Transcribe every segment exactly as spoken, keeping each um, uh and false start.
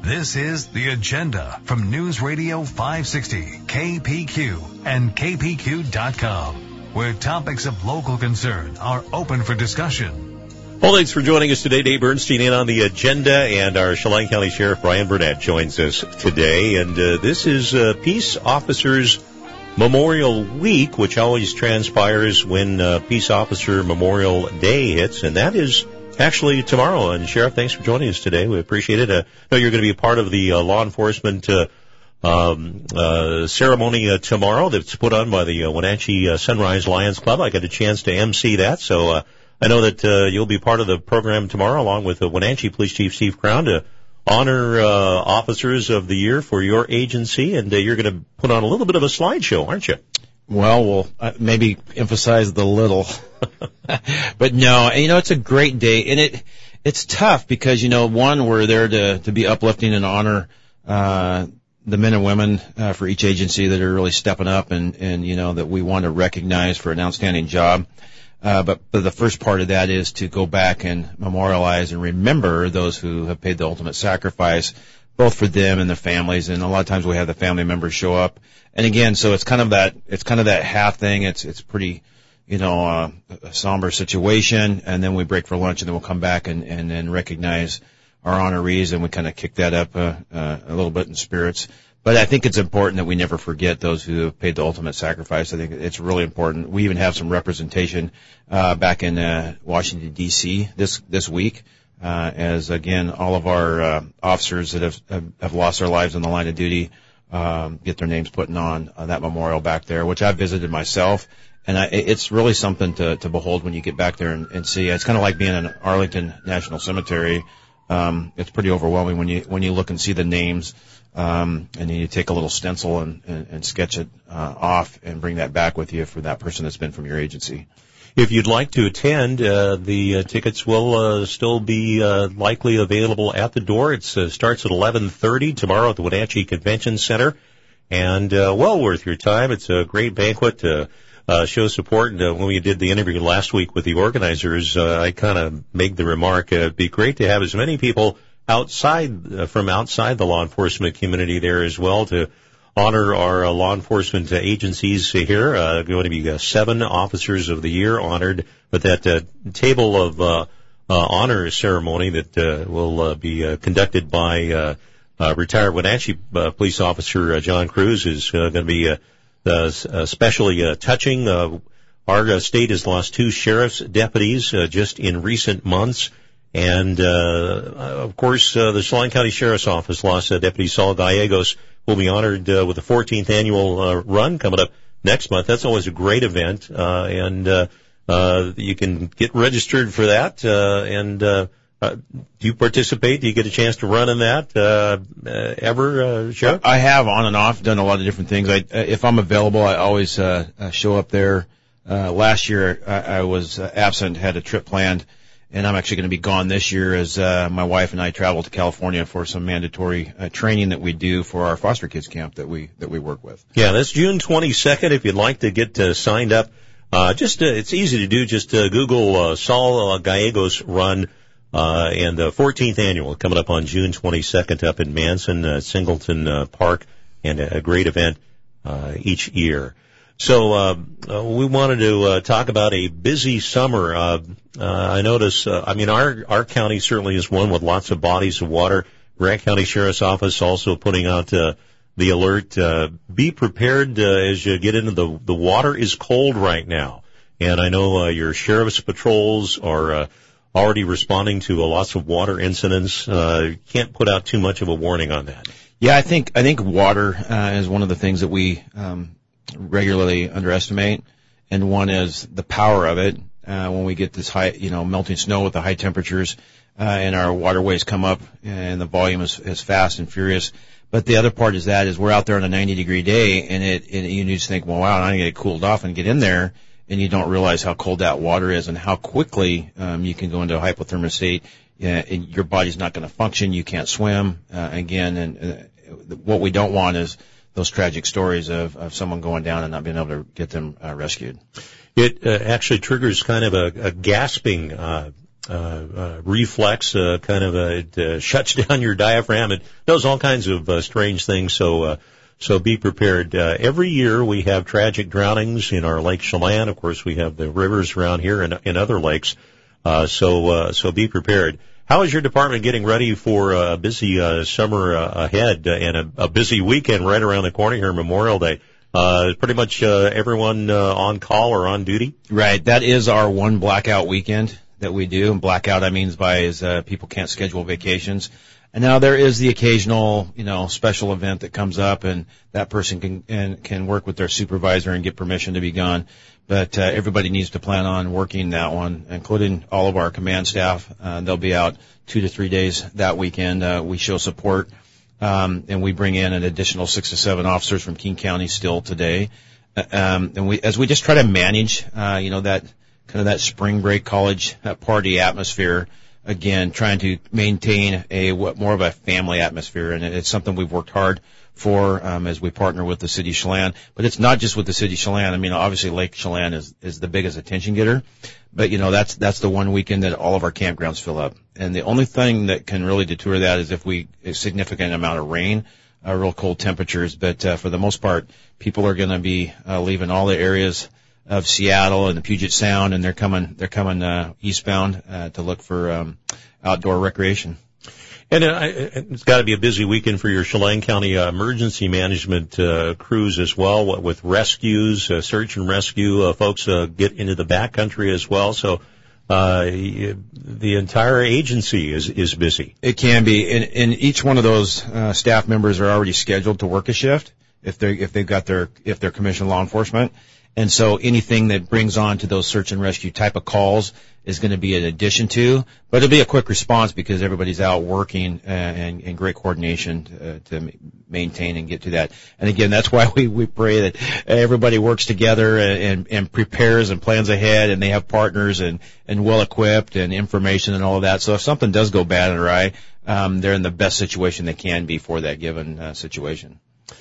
This is The Agenda from News Radio five sixty, K P Q, and K P Q dot com, where topics of local concern are open for discussion. Well, thanks for joining us today. Dave Bernstein in on The Agenda, and our Chelan County Sheriff Brian Burnett joins us today. And uh, this is uh, Peace Officers Memorial Week, which always transpires when uh, Peace Officer Memorial Day hits, and that is actually tomorrow. And Sheriff, thanks for joining us today. We appreciate it. I uh, know you're going to be a part of the uh, law enforcement uh, um, uh, ceremony uh, tomorrow that's put on by the uh, Wenatchee uh, Sunrise Lions Club. I got a chance to emcee that, so uh, I know that uh, you'll be part of the program tomorrow along with uh, Wenatchee Police Chief Steve Crown to honor uh, officers of the year for your agency, and uh, you're going to put on a little bit of a slideshow, aren't you? Well, we'll uh, maybe emphasize the little. But no, and, you know, it's a great day, and it it's tough because, you know, one, we're there to, to be uplifting and honor uh, the men and women uh, for each agency that are really stepping up and, and, you know, that we want to recognize for an outstanding job. Uh, but, but the first part of that is to go back and memorialize and remember those who have paid the ultimate sacrifice, both for them and their families. And a lot of times we have the family members show up. And again, so it's kind of that, it's kind of that half thing. It's, it's pretty, you know, uh, a somber situation. And then we break for lunch and then we'll come back and, and then recognize our honorees, and we kind of kick that up, uh, uh, a little bit in spirits. But I think it's important that we never forget those who have paid the ultimate sacrifice. I think it's really important. We even have some representation uh, back in uh, Washington, D C this this week, uh, as, again, all of our uh, officers that have, have have lost their lives in the line of duty um, get their names put on uh, that memorial back there, which I've visited myself. And I, it's really something to, to behold when you get back there and, and see. It's kind of like being in Arlington National Cemetery. Um, it's pretty overwhelming when you when you look and see the names. Um, and then you take a little stencil and, and, and sketch it uh, off and bring that back with you for that person that's been from your agency. If you'd like to attend, uh, the uh, tickets will uh, still be uh, likely available at the door. It uh, starts at eleven thirty tomorrow at the Wenatchee Convention Center, and uh, well worth your time. It's a great banquet to uh, show support. And uh, when we did the interview last week with the organizers, uh, I kind of made the remark, uh, it'd be great to have as many people outside, uh, from outside the law enforcement community there as well to honor our uh, law enforcement uh, agencies here. Uh, going to be uh, seven officers of the year honored with that uh, table of uh, uh, honor ceremony that uh, will uh, be uh, conducted by uh, uh, retired Wenatchee uh, police officer uh, John Cruz is uh, going to be uh, uh, especially uh, touching. Uh, our uh, state has lost two sheriff's deputies uh, just in recent months. And, uh, of course, uh, the Chelan County Sheriff's Office lost uh, Deputy Saul Gallegos, will be honored uh, with the fourteenth annual uh, run coming up next month. That's always a great event, uh, and uh, uh, you can get registered for that. Uh, and uh, uh, do you participate? Do you get a chance to run in that uh, uh, ever, uh, Sheriff? I have on and off done a lot of different things. I, if I'm available, I always uh, show up there. Uh, last year, I, I was uh, absent, had a trip planned. And I'm actually going to be gone this year as uh, my wife and I travel to California for some mandatory uh, training that we do for our foster kids camp that we that we work with. Yeah, that's June twenty-second. If you'd like to get uh, signed up, uh, just uh, it's easy to do. Just uh, Google uh, Saul uh, Gallegos Run, uh, and the fourteenth annual coming up on June twenty-second up in Manson, uh, Singleton uh, Park, and a, a great event uh, each year. So uh, uh we wanted to uh, talk about a busy summer. Uh, uh I notice, uh, I mean, our our county certainly is one with lots of bodies of water. Grant County Sheriff's Office also putting out uh, the alert, uh, be prepared uh, as you get into the, the water is cold right now. And I know uh, your sheriff's patrols are uh, already responding to uh, lots of water incidents. Uh, can't put out too much of a warning on that. Yeah, I think I think water uh, is one of the things that we um regularly underestimate, and one is the power of it. Uh, when we get this high, you know, melting snow with the high temperatures, uh, and our waterways come up, and the volume is, is fast and furious. But the other part is that is we're out there on a ninety degree day, and it, and you just think, well, wow, I'm gonna get cooled off and get in there, and you don't realize how cold that water is and how quickly um, you can go into a hypothermic state. Yeah, and your body's not going to function. You can't swim uh, again, and uh, what we don't want is those tragic stories of, of someone going down and not being able to get them uh, rescued. It uh, actually triggers kind of a, a gasping uh, uh, uh, reflex, uh, kind of uh, it uh, shuts down your diaphragm. It does all kinds of uh, strange things. So, uh, so be prepared. Uh, every year we have tragic drownings in our Lake Chelan. Of course, we have the rivers around here and in other lakes. Uh, so, uh, so be prepared. How is your department getting ready for a busy uh, summer uh, ahead uh, and a, a busy weekend right around the corner here, Memorial Day? Uh, pretty much uh, everyone uh, on call or on duty? Right. That is our one blackout weekend that we do. And blackout, I means by is uh, people can't schedule vacations. And now there is the occasional, you know, special event that comes up, and that person can and can work with their supervisor and get permission to be gone. But uh, everybody needs to plan on working that one, including all of our command staff. Uh, they'll be out two to three days that weekend. Uh, we show support, um, and we bring in an additional six to seven officers from King County still today. Uh, um, and we, as we just try to manage, uh, you know, that kind of that spring break college uh, party atmosphere. Again, trying to maintain a what more of a family atmosphere, and it's something we've worked hard for um, as we partner with the City of Chelan. But it's not just with the City of Chelan. I mean, obviously Lake Chelan is is the biggest attention getter, but you know that's that's the one weekend that all of our campgrounds fill up. And the only thing that can really deter that is if we a significant amount of rain, uh, real cold temperatures. But uh, for the most part, people are going to be uh, leaving all the areas of Seattle and the Puget Sound, and they're coming they're coming uh, eastbound uh, to look for um, outdoor recreation. And uh, it's got to be a busy weekend for your Chelan County uh, emergency management uh, crews as well, what, with rescues, uh, search and rescue. Uh, folks uh, get into the backcountry as well. So uh, the entire agency is is busy. It can be, and, and each one of those uh, staff members are already scheduled to work a shift if they if they've got their if they're commissioned law enforcement. And so anything that brings on to those search and rescue type of calls is going to be an addition to, but it'll be a quick response because everybody's out working uh, and, and great coordination uh, to maintain and get to that. And again, that's why we, we pray that everybody works together and, and, and prepares and plans ahead, and they have partners and, and well equipped and information and all of that. So if something does go bad and awry, um, they're in the best situation they can be for that given uh, situation.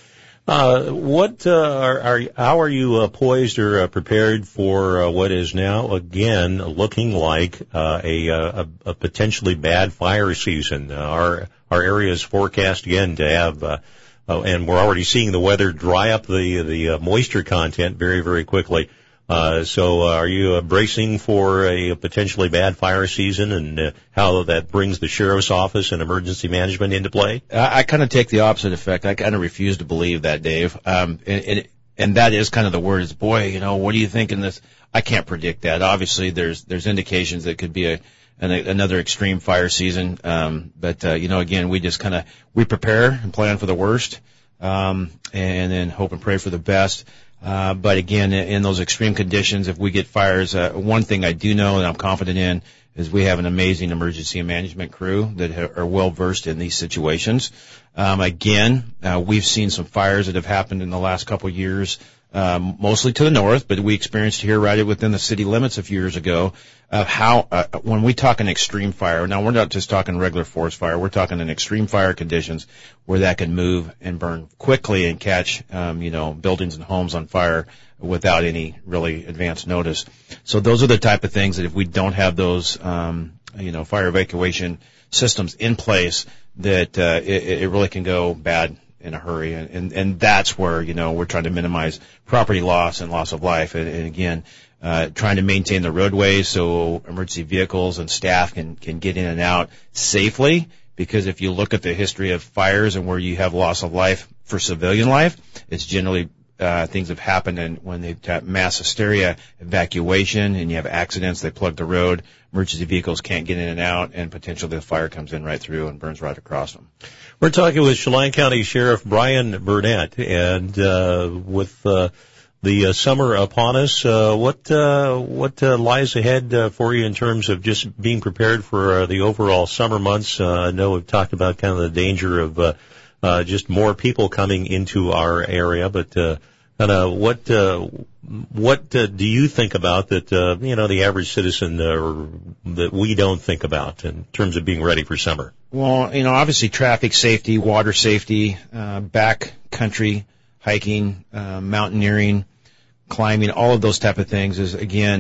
Uh, what, uh, are, are, how are you, uh, poised or, uh, prepared for, uh, what is now, again, looking like, uh, a, a, a potentially bad fire season? Uh, our, our area is forecast again to have, uh, uh, and we're already seeing the weather dry up the, the, uh, moisture content very, very quickly. Uh, so uh, are you uh, bracing for a potentially bad fire season, and uh, how that brings the sheriff's office and emergency management into play? I, I kind of take the opposite effect. I kind of refuse to believe that, Dave. Um, and, and, and that is kind of the word is, boy, you know, what do you think in this? I can't predict that. Obviously, there's there's indications that it could be a an, another extreme fire season. Um, but uh, you know, again, we just kind of we prepare and plan for the worst, um, and then hope and pray for the best. Uh, but again, in those extreme conditions, if we get fires, uh, one thing I do know and I'm confident in is we have an amazing emergency management crew that are well versed in these situations. Um, again, uh, we've seen some fires that have happened in the last couple of years, um, mostly to the north, but we experienced here right within the city limits a few years ago of how, uh, when we talk an extreme fire, now we're not just talking regular forest fire, we're talking in extreme fire conditions where that can move and burn quickly and catch, um, you know, buildings and homes on fire without any really advanced notice. So those are the type of things that if we don't have those, um, you know, fire evacuation systems in place, that, uh, it, it really can go bad in a hurry. And, and, and that's where, you know, we're trying to minimize property loss and loss of life. And, and again, uh, trying to maintain the roadways so emergency vehicles and staff can, can get in and out safely. Because if you look at the history of fires and where you have loss of life for civilian life, it's generally uh, things have happened and when they've got mass hysteria, evacuation, and you have accidents, they plug the road, emergency vehicles can't get in and out, and potentially the fire comes in right through and burns right across them. We're talking with Chelan County Sheriff Brian Burnett, and uh, with uh, the uh, summer upon us, uh, what uh, what uh, lies ahead uh, for you in terms of just being prepared for uh, the overall summer months? Uh, I know we've talked about kind of the danger of uh, uh, just more people coming into our area, but uh, kind of what uh, what uh, do you think about that? Uh, you know, the average citizen uh, or that we don't think about in terms of being ready for summer. Well, you know, obviously traffic safety, water safety, uh, back country hiking, uh, mountaineering, climbing, all of those type of things is, again,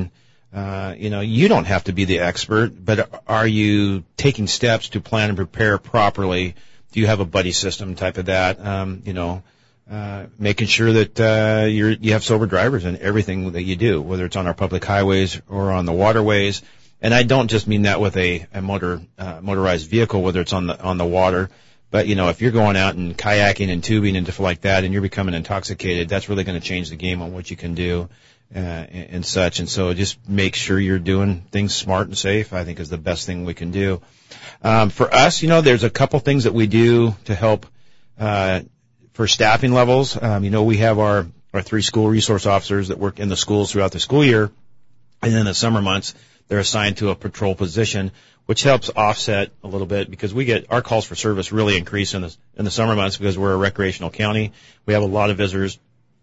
uh, you know, you don't have to be the expert, but are you taking steps to plan and prepare properly? Do you have a buddy system type of that? Um, you know, uh, making sure that uh, you're, you have sober drivers in everything that you do, whether it's on our public highways or on the waterways. And I don't just mean that with a, a motor uh, motorized vehicle, whether it's on the on the water. But, you know, if you're going out and kayaking and tubing and different like that and you're becoming intoxicated, that's really going to change the game on what you can do uh, and, and such. And so just make sure you're doing things smart and safe, I think, is the best thing we can do. Um, for us, you know, there's a couple things that we do to help uh, for staffing levels. Um, you know, we have our, our three school resource officers that work in the schools throughout the school year. And in the summer months, they're assigned to a patrol position, which helps offset a little bit because we get our calls for service really increase in the in the summer months because we're a recreational county. We have a lot of visitors,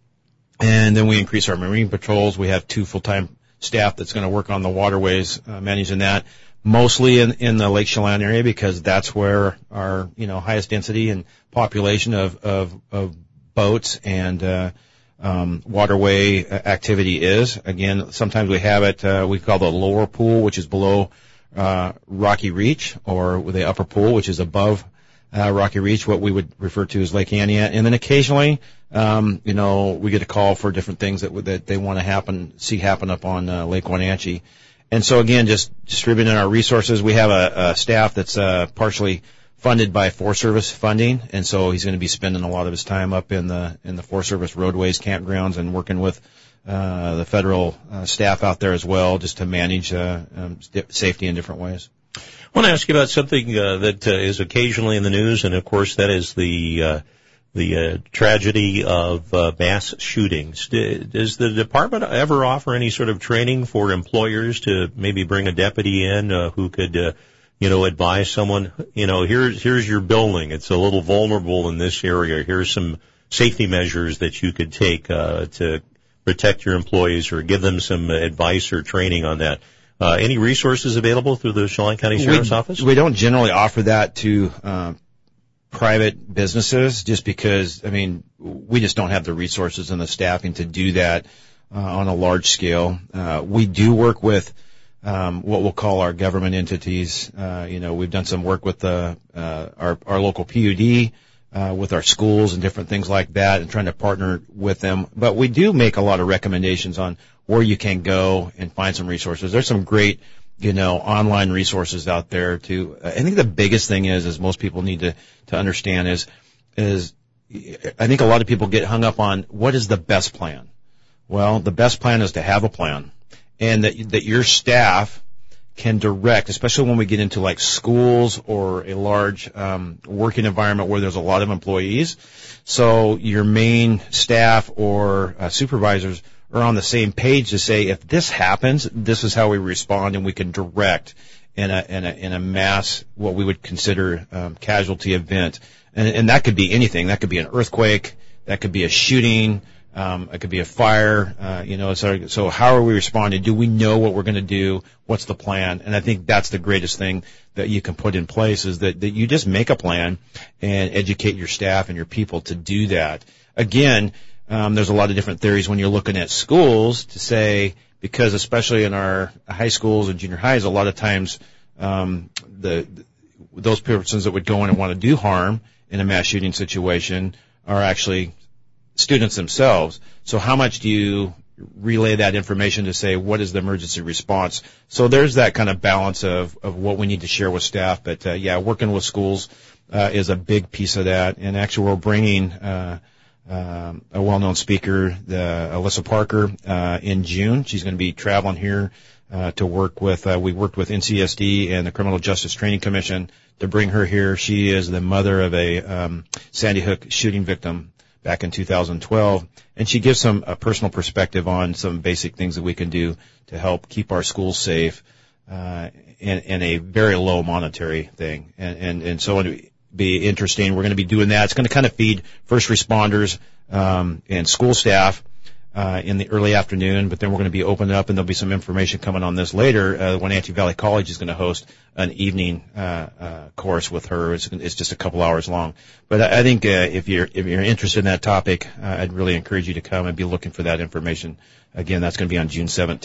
and then we increase our marine patrols. We have two full-time staff that's going to work on the waterways, uh, managing that, mostly in in the Lake Chelan area because that's where our you know highest density and population of of, of boats and uh, um, waterway activity is. Again, sometimes we have it uh, we call the lower pool, which is below Uh, Rocky Reach, or the upper pool, which is above uh, Rocky Reach, what we would refer to as Lake Aniak. And then occasionally, um, you know, we get a call for different things that that they want to happen, see happen up on uh, Lake Wenatchee. And so again, just distributing our resources. We have a, a staff that's uh, partially funded by Forest Service funding, and so he's going to be spending a lot of his time up in the in the Forest Service roadways, campgrounds, and working with Uh, the federal uh, staff out there as well, just to manage uh, um, safety in different ways. I want to ask you about something uh, that uh, is occasionally in the news, and of course that is the uh, the uh, tragedy of uh, mass shootings. D- does the department ever offer any sort of training for employers to maybe bring a deputy in uh, who could, uh, you know, advise someone, you know, here's here's your building, it's a little vulnerable in this area. Here's some safety measures that you could take uh, to protect your employees, or give them some advice or training on that. Uh, any resources available through the Chelan County Sheriff's we, Office? We don't generally offer that to uh, private businesses just because, I mean, we just don't have the resources and the staffing to do that uh, on a large scale. Uh, we do work with um, what we'll call our government entities. Uh, you know, we've done some work with the, uh, our, our local P U D, Uh, with our schools and different things like that, and trying to partner with them. But we do make a lot of recommendations on where you can go and find some resources. There's some great, you know, online resources out there too. I think the biggest thing is, is most people need to, to understand is, is I think a lot of people get hung up on what is the best plan. Well, the best plan is to have a plan, and that, that your staff can direct, especially when we get into like schools or a large um, working environment where there's a lot of employees. So your main staff or uh, supervisors are on the same page to say, if this happens, this is how we respond, and we can direct in a in a, in a mass, what we would consider um, casualty event. And, and that could be anything. That could be an earthquake. That could be a shooting. Um, it could be a fire, uh, you know, so, so how are we responding? Do we know what we're going to do? What's the plan? And I think that's the greatest thing that you can put in place, is that, that you just make a plan and educate your staff and your people to do that. Again, um, there's a lot of different theories when you're looking at schools to say, because especially in our high schools and junior highs, a lot of times, um, the, those persons that would go in and want to do harm in a mass shooting situation are actually students themselves. So how much do you relay that information to say, what is the emergency response? So there's that kind of balance of, of what we need to share with staff. But, uh, yeah, working with schools uh, is a big piece of that. And actually we're bringing uh, uh, a well-known speaker, the Alyssa Parker, uh, in June. She's going to be traveling here uh, to work with, uh, we worked with N C S D and the Criminal Justice Training Commission to bring her here. She is the mother of a um, Sandy Hook shooting victim back in two thousand twelve, and she gives some a personal perspective on some basic things that we can do to help keep our schools safe, uh, in, in a very low monetary thing. And, and, and so it'll be interesting. We're going to be doing that. It's going to kind of feed first responders, um, and school staff, uh, in the early afternoon, but then we're going to be opening up, and there'll be some information coming on this later. Uh, Wenatchee Valley College is going to host an evening, uh, uh, course with her. It's, it's just a couple hours long. But I, I think, uh, if you're, if you're interested in that topic, uh, I'd really encourage you to come and be looking for that information. Again, that's going to be on June seventeenth.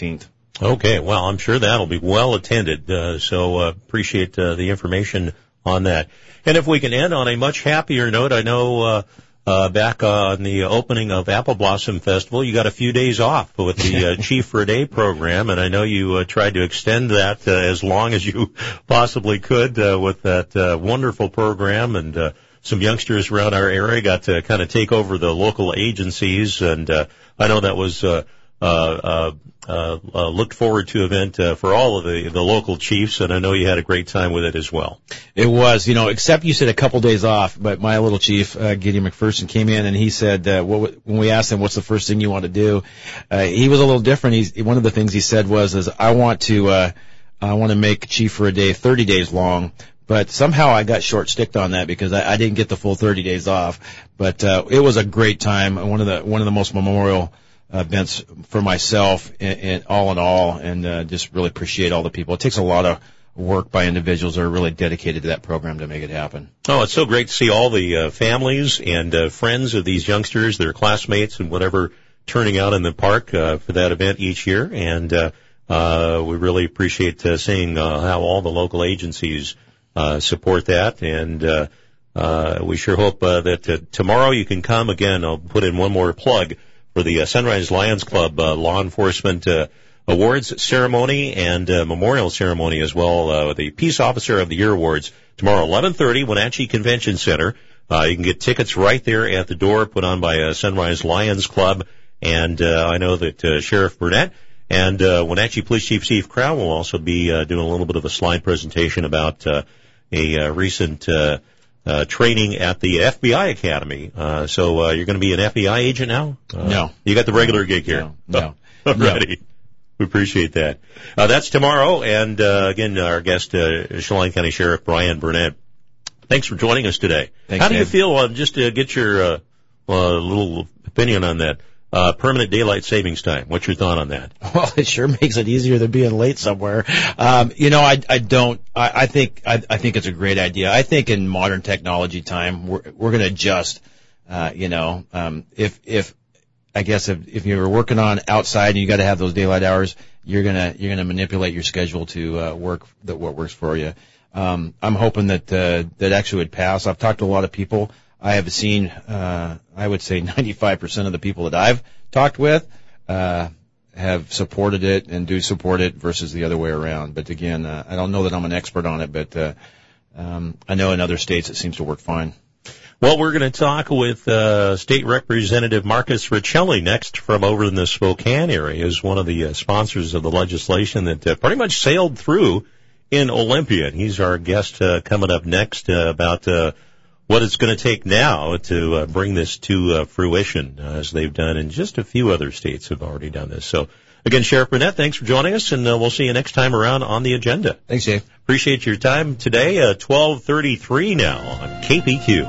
Okay, well, I'm sure that'll be well attended, uh, so uh, appreciate uh, the information on that. And if we can end on a much happier note, I know uh, uh, back on the opening of Apple Blossom Festival, you got a few days off with the uh, Chief for a Day program, and I know you uh, tried to extend that uh, as long as you possibly could uh, with that uh, wonderful program, and uh, some youngsters around our area got to kind of take over the local agencies, and uh, I know that was uh, uh, uh, uh, uh, looked forward to event uh, for all of the, the local chiefs, and I know you had a great time with it as well. It was, you know, except you said a couple days off, but my little chief, uh, Gideon McPherson, came in and he said, uh, what, when we asked him what's the first thing you want to do, uh, he was a little different. He's, one of the things he said was, is I want to, uh, I want to make Chief for a Day thirty days long. But somehow I got short-sticked on that because I, I didn't get the full thirty days off. But uh, it was a great time, one of the one of the most memorial events for myself, and, and all in all, and uh, just really appreciate all the people. It takes a lot of work by individuals that are really dedicated to that program to make it happen. Oh, it's so great to see all the uh, families and uh, friends of these youngsters, their classmates, and whatever turning out in the park uh, for that event each year. And uh, uh, we really appreciate uh, seeing uh, how all the local agencies Uh, support that, and uh, uh, we sure hope uh, that uh, tomorrow you can come again. I'll put in one more plug for the uh, Sunrise Lions Club uh, Law Enforcement uh, Awards ceremony and uh, memorial ceremony as well. Uh, the Peace Officer of the Year Awards tomorrow, eleven thirty, Wenatchee Convention Center. Uh, you can get tickets right there at the door, put on by uh, Sunrise Lions Club, and uh, I know that uh, Sheriff Burnett and uh, Wenatchee Police Chief Steve Crown will also be uh, doing a little bit of a slide presentation about uh, a uh, recent uh, uh, training at the F B I Academy. Uh, so uh, you're going to be an F B I agent now? Uh, no. You got the regular gig here? No. No. Alrighty. No. We appreciate that. Uh, that's tomorrow, and uh, again, our guest, uh, Chelan County Sheriff Brian Burnett. Thanks for joining us today. Thanks, How do Dave. you feel, uh, just to get your uh, uh, little opinion on that, Uh, permanent daylight savings time? What's your thought on that? Well, it sure makes it easier than being late somewhere. Um, you know, I, I don't, I, I think, I, I think it's a great idea. I think in modern technology time, we're, we're going to adjust, uh, you know, um, if, if, I guess if, if you're working on outside and you got to have those daylight hours, you're going to, you're going to manipulate your schedule to, uh, work that what works for you. Um, I'm hoping that, uh, that actually would pass. I've talked to a lot of people. I have seen, uh, I would say ninety-five percent of the people that I've talked with, uh, have supported it and do support it versus the other way around. But again, uh, I don't know that I'm an expert on it, but, uh, um, I know in other states it seems to work fine. Well, we're going to talk with, uh, State Representative Marcus Riccelli next from over in the Spokane area. He's one of the uh, sponsors of the legislation that uh, pretty much sailed through in Olympia. And he's our guest, uh, coming up next, uh, about, uh, what it's going to take now to uh, bring this to uh, fruition, uh, as they've done, and just a few other states have already done this. So, again, Sheriff Burnett, thanks for joining us, and uh, we'll see you next time around on the agenda. Thanks, Dave. Appreciate your time today. Uh, twelve thirty-three now on K P Q.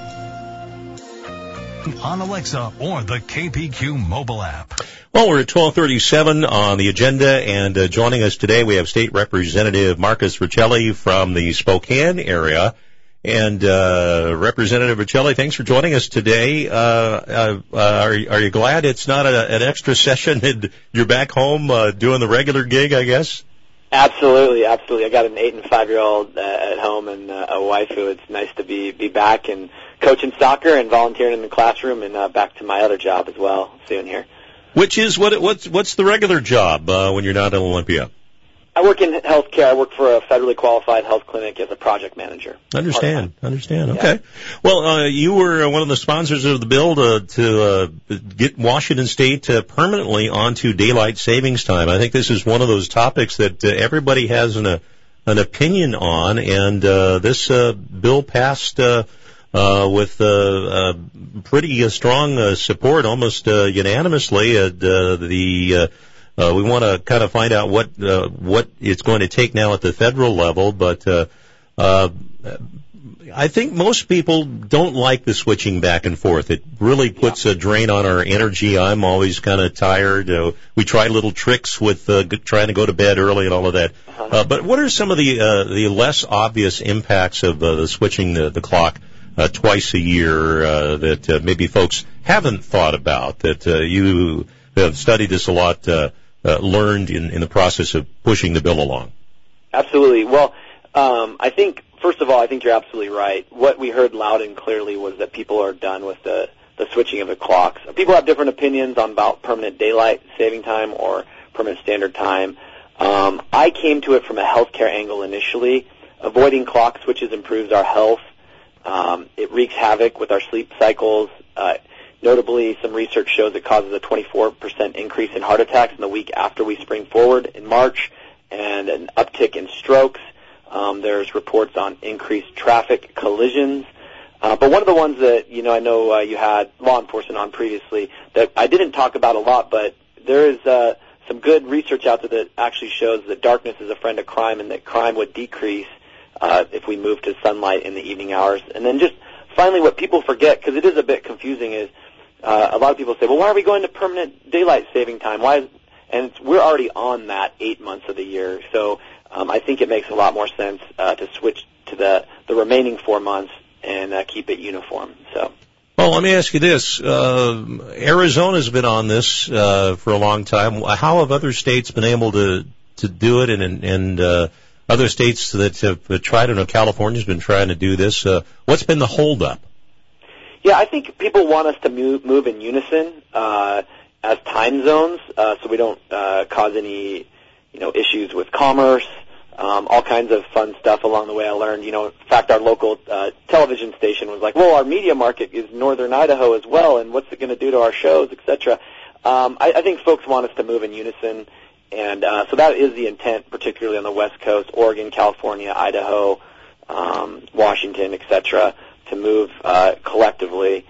On Alexa or the K P Q mobile app. Well, we're at twelve thirty-seven on the agenda, and uh, joining us today we have State Representative Marcus Riccelli from the Spokane area. And uh Representative Riccelli, thanks for joining us today. Uh, uh, uh are, are you glad it's not a, an extra session and you're back home uh, doing the regular gig, I guess? Absolutely, absolutely. I got an eight and five year old uh, at home and uh, a wife who it's nice to be be back and coaching soccer and volunteering in the classroom, and uh, back to my other job as well soon here. Which is what? What's what's the regular job uh, when you're not in Olympia? I work in healthcare. I work for a federally qualified health clinic as a project manager. Understand, understand. Okay. Yeah. Well, uh, you were one of the sponsors of the bill to, to uh, get Washington State uh, permanently onto daylight savings time. I think this is one of those topics that uh, everybody has an, uh, an opinion on, and uh, this uh, bill passed uh, uh, with uh, uh, pretty uh, strong uh, support, almost uh, unanimously. Uh, the uh, Uh, we want to kind of find out what uh, what it's going to take now at the federal level, but uh, uh, I think most people don't like the switching back and forth. It really puts a drain on our energy. I'm always kind of tired. Uh, we try little tricks with uh, g- trying to go to bed early and all of that. Uh, but what are some of the uh, the less obvious impacts of uh, the switching the, the clock uh, twice a year uh, that uh, maybe folks haven't thought about, that uh, you have studied this a lot uh, uh, learned in, in the process of pushing the bill along? Absolutely. Well, um, I think, first of all, I think you're absolutely right. What we heard loud and clearly was that people are done with the, the switching of the clocks. People have different opinions on about permanent daylight saving time or permanent standard time. Um, I came to it from a healthcare angle initially. Avoiding clock switches improves our health. Um, it wreaks havoc with our sleep cycles. Uh, notably, some research shows it causes a twenty-four percent increase in heart attacks in the week after we spring forward in March, and an uptick in strokes. Um, there's reports on increased traffic collisions. Uh, but one of the ones that, you know, I know uh, you had law enforcement on previously that I didn't talk about a lot, but there is uh, some good research out there that actually shows that darkness is a friend of crime and that crime would decrease uh, if we move to sunlight in the evening hours. And then just finally what people forget, because it is a bit confusing, is uh, a lot of people say, well, why are we going to permanent daylight saving time? Why is, and it's, we're already on that eight months of the year. So um, I think it makes a lot more sense uh, to switch to the, the remaining four months and uh, keep it uniform. So. Well, let me ask you this. Uh, Arizona's been on this uh, for a long time. How have other states been able to, to do it, and, and uh, other states that have tried it? I know California's been trying to do this. Uh, what's been the holdup? Yeah, I think people want us to move, move in unison uh, as time zones, uh, so we don't uh, cause any, you know, issues with commerce. Um, all kinds of fun stuff along the way. I learned, you know, in fact, our local uh, television station was like, well, our media market is northern Idaho as well, and what's it going to do to our shows, et cetera. Um, I, I think folks want us to move in unison, and uh, so that is the intent, particularly on the West Coast, Oregon, California, Idaho, um, Washington, et cetera, to move uh, collectively.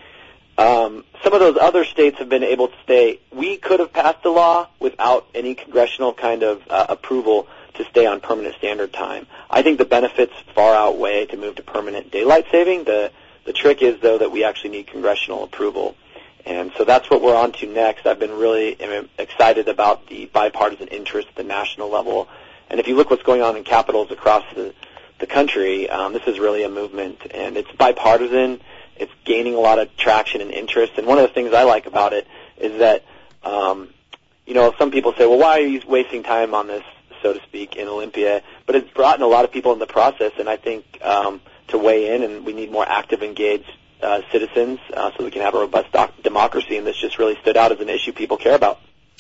Um, some of those other states have been able to stay. We could have passed a law without any congressional kind of uh, approval to stay on permanent standard time. I think the benefits far outweigh to move to permanent daylight saving. The the trick is, though, that we actually need congressional approval. And so that's what we're on to next. I've been really excited about the bipartisan interest at the national level. And if you look what's going on in capitals across the, the country, um, this is really a movement. And it's bipartisan. It's gaining a lot of traction and interest. And one of the things I like about it is that, um, you know, some people say, well, why are you wasting time on this, so to speak, in Olympia? But it's brought in a lot of people in the process, and I think um, to weigh in, and we need more active, engaged uh, citizens uh, so we can have a robust doc- democracy, and this just really stood out as an issue people care about.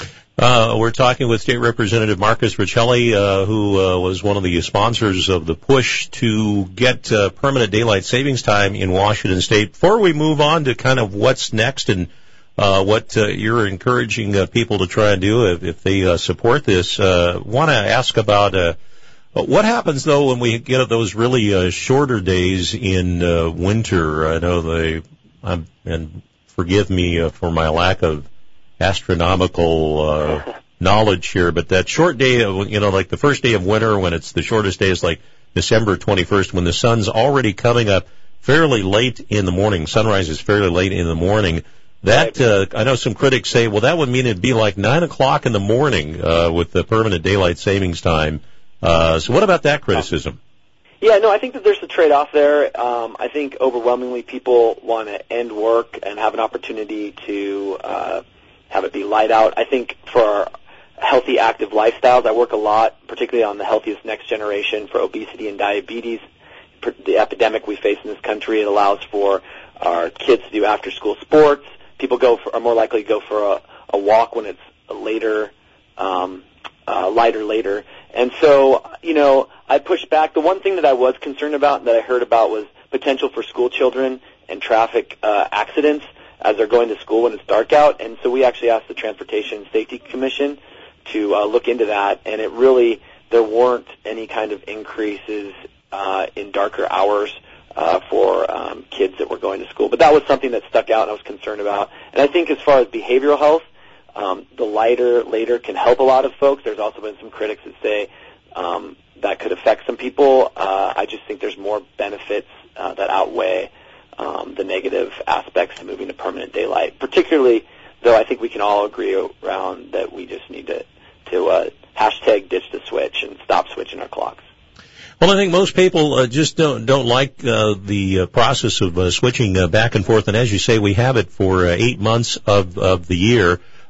Uh, we're talking with State Representative Marcus Riccelli, uh, who uh, was one of the sponsors of the push to get uh, permanent daylight savings time in Washington State. Before we move on to kind of what's next and Uh, what uh, you're encouraging uh, people to try and do if, if they uh, support this, uh, want to ask about uh, what happens, though, when we get those really uh, shorter days in uh, winter. I know they, um, and forgive me uh, for my lack of astronomical uh, knowledge here, but that short day, of, you know, like the first day of winter when it's the shortest day is like December twenty-first, when the sun's already coming up fairly late in the morning. Sunrise is fairly late in the morning. That, uh, I know some critics say, well, that would mean it'd be like nine o'clock in the morning, uh, with the permanent daylight savings time. Uh, so what about that criticism? Yeah, no, I think that there's a trade-off there. Um, I think overwhelmingly people want to end work and have an opportunity to, uh, have it be light out. I think for our healthy, active lifestyles, I work a lot, particularly on the healthiest next generation for obesity and diabetes. The epidemic we face in this country, it allows for our kids to do after-school sports. People go for, are more likely to go for a, a walk when it's a later, um, uh, lighter later. And so, you know, I pushed back. The one thing that I was concerned about, that I heard about, was potential for school children and traffic uh, accidents as they're going to school when it's dark out. And so we actually asked the Transportation Safety Commission to uh, look into that, and it really, there weren't any kind of increases uh, in darker hours Uh, for um, kids that were going to school. But that was something that stuck out and I was concerned about. And I think as far as behavioral health, um, the lighter later can help a lot of folks. There's also been some critics that say um, that could affect some people. Uh, I just think there's more benefits uh, that outweigh um, the negative aspects to moving to permanent daylight, particularly, though I think we can all agree around that we just need to, to uh, hashtag ditch the switch and stop switching our clocks. Well, I think most people uh, just don't don't like uh, the uh, process of uh, switching uh, back and forth. And as you say, we have it for uh, eight months of of the year.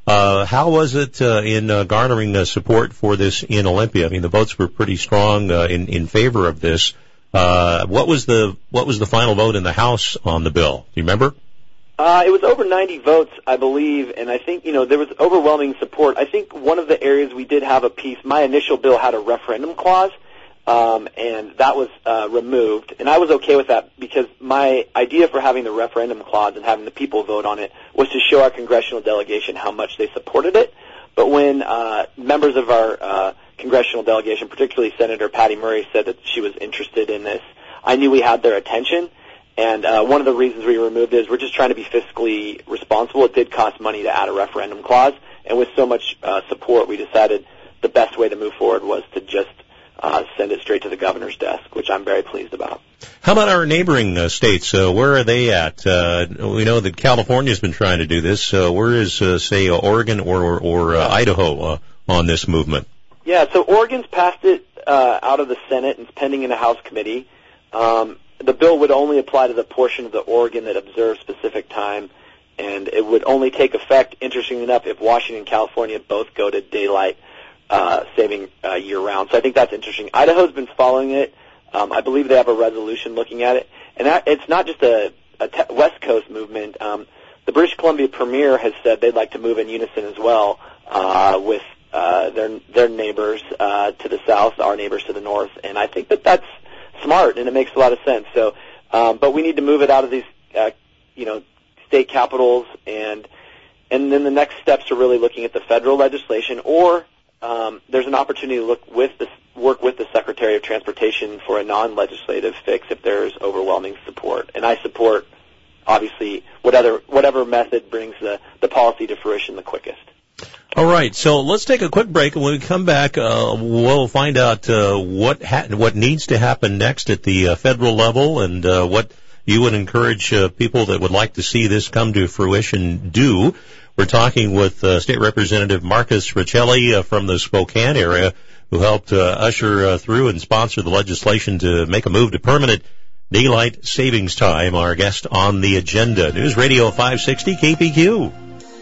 Uh, how was it uh, in uh, garnering uh, support for this in Olympia? I mean, the votes were pretty strong uh, in in favor of this. Uh, what was the what was the final vote in the House on the bill? Do you remember? Uh, it was over ninety votes, I believe, and I think, you know, there was overwhelming support. I think one of the areas we did have a piece, my initial bill had a referendum clause, um, and that was uh, removed, and I was okay with that because my idea for having the referendum clause and having the people vote on it was to show our congressional delegation how much they supported it. But when uh, members of our uh, congressional delegation, particularly Senator Patty Murray, said that she was interested in this, I knew we had their attention. And uh, one of the reasons we removed it is we're just trying to be fiscally responsible. It did cost money to add a referendum clause, and with so much uh, support, we decided the best way to move forward was to just uh, send it straight to the governor's desk, which I'm very pleased about. How about our neighboring uh, states? Uh, where are they at? Uh, we know that California's been trying to do this. Uh, where is, uh, say, Oregon or, or, or uh, Idaho uh, on this movement? Yeah, so Oregon's passed it uh, out of the Senate and it's pending in a House committee. Um, The bill would only apply to the portion of the Oregon that observes specific time, and it would only take effect, interestingly enough, if Washington and California both go to daylight uh, saving uh, year-round. So I think that's interesting. Idaho's been following it. Um, I believe they have a resolution looking at it. And that, it's not just a, a te- West Coast movement. Um, the British Columbia Premier has said they'd like to move in unison as well uh, with uh, their, their neighbors uh, to the south, our neighbors to the north. And I think that that's smart, and it makes a lot of sense. So, um, but we need to move it out of these, uh, you know, state capitals, and and then the next steps are really looking at the federal legislation, or um, there's an opportunity to look with the work with the Secretary of Transportation for a non-legislative fix if there's overwhelming support. And I support, obviously, whatever whatever method brings the the policy to fruition the quickest. All right, so let's take a quick break, and when we come back, uh, we'll find out uh, what ha- what needs to happen next at the uh, federal level, and uh, what you would encourage uh, people that would like to see this come to fruition do. We're talking with uh, State Representative Marcus Riccelli uh, from the Spokane area, who helped uh, usher uh, through and sponsor the legislation to make a move to permanent daylight savings time. Our guest on the agenda, News Radio five sixty K P Q.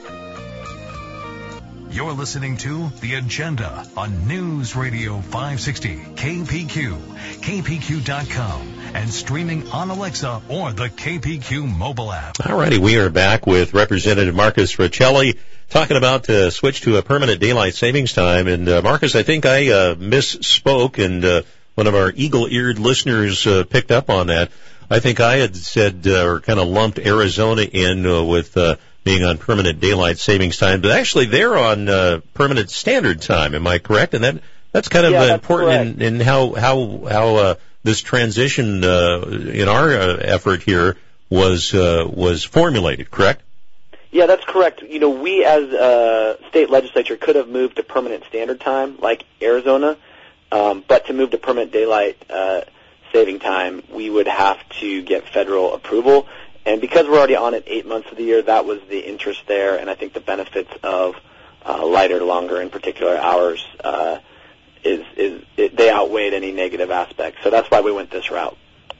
You're listening to The Agenda on News Radio five sixty K P Q, K P Q dot com, and streaming on Alexa or the K P Q mobile app. All righty, we are back with Representative Marcus Riccelli talking about uh, switch to a permanent daylight savings time. And uh, Marcus, I think I uh, misspoke, and uh, one of our eagle-eared listeners uh, picked up on that. I think I had said uh, or kind of lumped Arizona in uh, with uh, being on permanent daylight savings time, but actually they're on uh, permanent standard time. Am I correct? And that that's kind of yeah, uh, that's important in, in how how how uh, this transition uh, in our uh, effort here was uh, was formulated. Correct? Yeah, that's correct. You know, we as a state legislature could have moved to permanent standard time, like Arizona, um, but to move to permanent daylight uh, saving time, we would have to get federal approval. And because we're already on it eight months of the year, that was the interest there, and I think the benefits of uh, lighter, longer, in particular hours, uh, is is it, they outweighed any negative aspects. So that's why we went this route.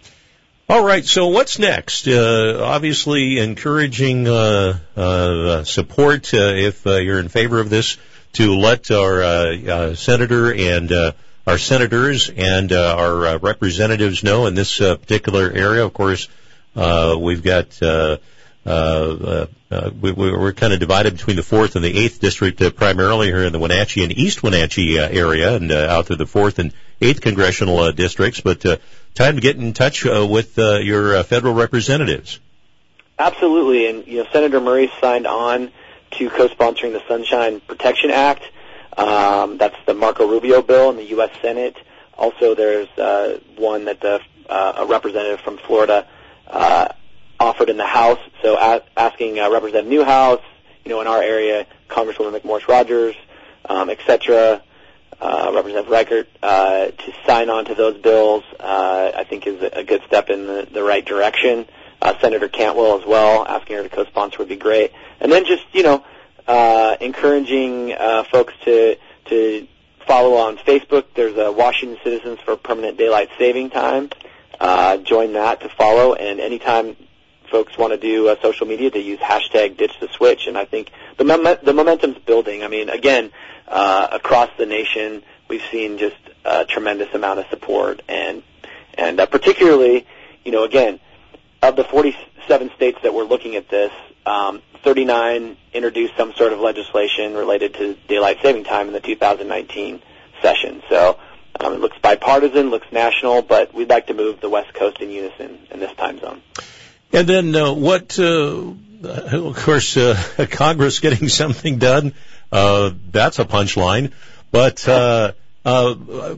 All right. So what's next? Uh, obviously, encouraging uh, uh, support uh, if uh, you're in favor of this to let our uh, uh, senator and uh, our senators and uh, our uh, representatives know in this uh, particular area. Of course. Uh, we've got, uh, uh, uh, we, we're kind of divided between the fourth and the eighth district, uh, primarily here in the Wenatchee and East Wenatchee uh, area, and uh, out to the fourth and eighth congressional uh, districts. But uh, time to get in touch uh, with uh, your uh, federal representatives. Absolutely, and you know, Senator Murray signed on to co-sponsoring the Sunshine Protection Act. Um, that's the Marco Rubio bill in the U S Senate. Also, there's uh, one that the uh, a representative from Florida Uh, offered in the House, so a- asking uh, Representative Newhouse, you know, in our area, Congresswoman McMorris Rogers, um, et cetera, uh, Representative Reichert, uh, to sign on to those bills, uh, I think is a, a good step in the, the right direction. Uh, Senator Cantwell as well, asking her to co-sponsor would be great. And then just, you know, uh, encouraging uh, folks to to follow on Facebook. There's a Washington Citizens for Permanent Daylight Saving Time. Uh, join that to follow, and anytime folks want to do uh, social media, to use hashtag Ditch the Switch. And I think the mom- the momentum's building. I mean, again, uh, across the nation, we've seen just a tremendous amount of support, and and uh, particularly, you know, again, of the forty-seven states that were looking at this, um, thirty-nine introduced some sort of legislation related to daylight saving time in the two thousand nineteen session. So um, it looks bipartisan, looks national, but we'd like to move the West Coast in unison in this time zone. And then uh, what, uh, of course, uh, Congress getting something done, uh, that's a punchline. But uh, uh,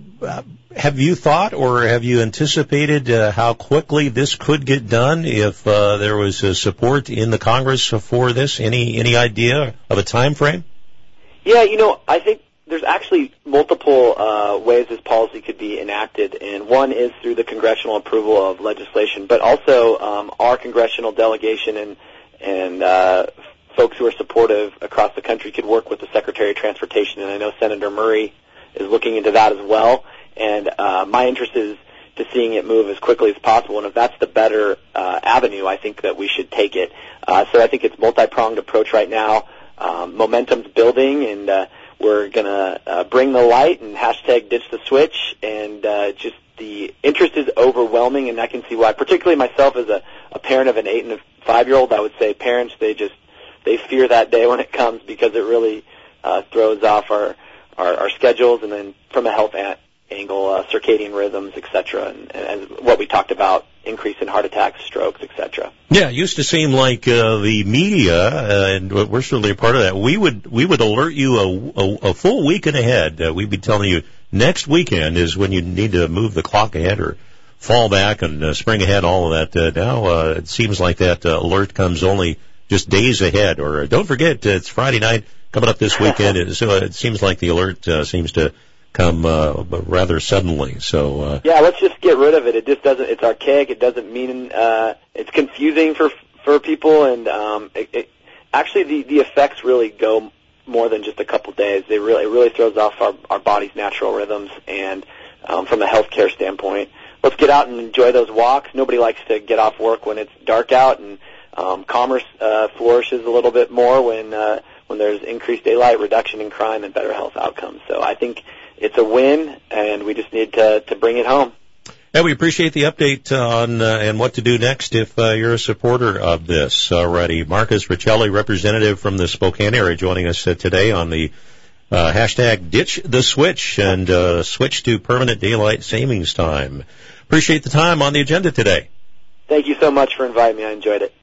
have you thought or have you anticipated uh, how quickly this could get done if uh, there was uh, support in the Congress for this? Any any idea of a time frame? Yeah, you know, I think there's actually multiple uh, ways this policy could be enacted, and one is through the congressional approval of legislation, but also um, our congressional delegation and and uh, folks who are supportive across the country could work with the Secretary of Transportation, and I know Senator Murray is looking into that as well. And uh, my interest is to seeing it move as quickly as possible, and if that's the better uh, avenue, I think that we should take it. Uh, so I think it's a multi-pronged approach right now. Um, momentum's building, and uh, we're going to uh, bring the light and hashtag Ditch the Switch, and uh, just the interest is overwhelming, and I can see why. Particularly myself as a, a parent of an eight and a five-year-old, I would say parents, they just they fear that day when it comes, because it really uh, throws off our, our, our schedules, and then from a health a- angle, uh, circadian rhythms, et cetera, and, and what we talked about, increase in heart attacks, strokes, et cetera. Yeah, it used to seem like uh, the media, uh, and we're certainly a part of that, we would we would alert you a, a, a full week ahead. Uh, we'd be telling you next weekend is when you need to move the clock ahead or fall back and uh, spring ahead, all of that. Uh, now uh, it seems like that uh, alert comes only just days ahead, or uh, don't forget, uh, it's Friday night coming up this weekend. So uh, it seems like the alert uh, seems to come uh, rather suddenly. So uh, yeah, let's just get rid of it. It just doesn't. It's archaic. It doesn't mean. Uh, it's confusing for for people, and um, it, it, actually the the effects really go more than just a couple days. They really it really throws off our our body's natural rhythms, and um, from a healthcare standpoint, let's get out and enjoy those walks. Nobody likes to get off work when it's dark out, and um, commerce uh, flourishes a little bit more when uh, when there's increased daylight, reduction in crime, and better health outcomes. So I think it's a win, and we just need to to bring it home. And we appreciate the update on uh, and what to do next if uh, you're a supporter of this already. Marcus Riccelli, representative from the Spokane area, joining us uh, today on the uh, hashtag Ditch the Switch and uh, switch to permanent daylight savings time. Appreciate the time on the agenda today. Thank you so much for inviting me. I enjoyed it.